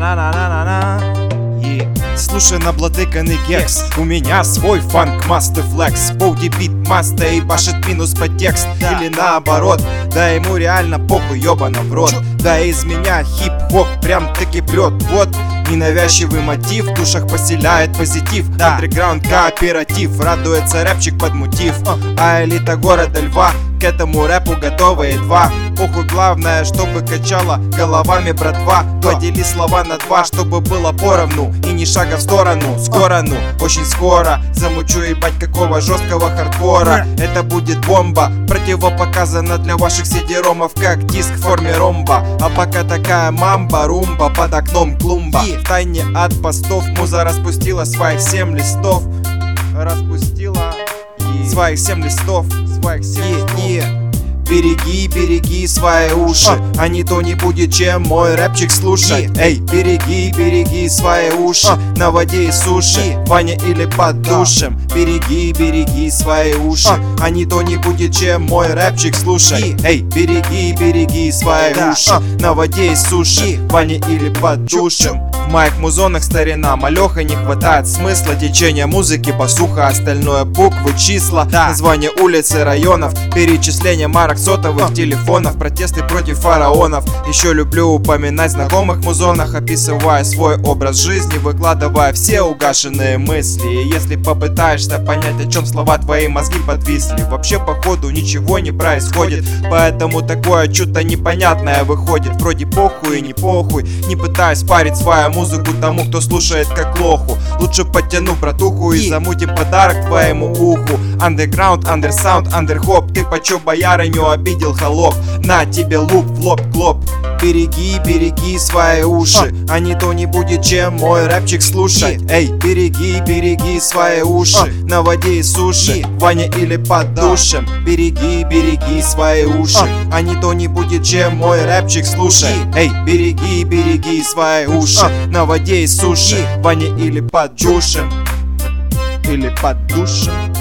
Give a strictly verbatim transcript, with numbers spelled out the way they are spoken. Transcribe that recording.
На-на-на-на-на-на-на. Слушай наблатыканный кекс, у меня свой фанк, маст и флекс. Боуди бит маста и башит минус под текст. Или наоборот, да ему реально похуй, ёбана в рот. Да из меня хип-хоп прям таки прет. Вот ненавязчивый мотив, в душах поселяет позитив. Андерграунд кооператив, радуется рэпчик под мотив. А элита города Льва к этому рэпу готовы едва. Похуй, главное, чтобы качала головами братва. Подели слова на два, чтобы было поровну и ни шага в сторону. Скоро, ну, очень скоро замучу ебать какого жесткого хардкора. Это будет бомба, противопоказана для ваших сидеромов, как диск в форме ромба. А пока такая мамба-румба под окном клумба. В тайне от постов муза распустила своих семь листов. Распустила yeah. своих семь листов. Своих семь yeah, yeah. Береги, береги свои уши, а, а не то не будет чем мой рэпчик слушать. Yeah. Эй, береги, береги свои уши, а, на воде и суше, yeah. Ваня или под душем. Yeah. Береги, береги свои уши, а, а не то не будет чем мой рэпчик слушать. Yeah. Эй, береги, береги свои yeah. уши, а, на воде и суше, yeah. Ваня или под душем. В моих музонах старина малёха, не хватает смысла. Течение музыки, басуха, остальное буквы, числа, да. Название улиц и районов, перечисление марок сотовых телефонов, протесты против фараонов. Еще люблю упоминать знакомых музонах, описывая свой образ жизни, выкладывая все угашенные мысли. И если попытаешься понять, о чем слова, твои мозги подвисли. Вообще походу ничего не происходит, поэтому такое что-то непонятное выходит. Вроде похуй и не похуй, не пытаюсь парить свою музыку тому, кто слушает как лоху. Лучше подтяну братуху и замутим подарок твоему уху. Андерграунд, андерсаунд, андерхоп. Ты почё боярыню обидел, холоп? На тебе лук в лоб, клоп. Береги, береги свои уши, а не то не будет чем мой рэпчик слушать. Эй, береги, береги свои уши, на воде и суше, Ваня или под душем. Береги, береги свои уши, а не то не будет чем мой рэпчик слушать. Эй, береги, береги свои уши, на воде и суше, Ваня или под душем. Или под душем.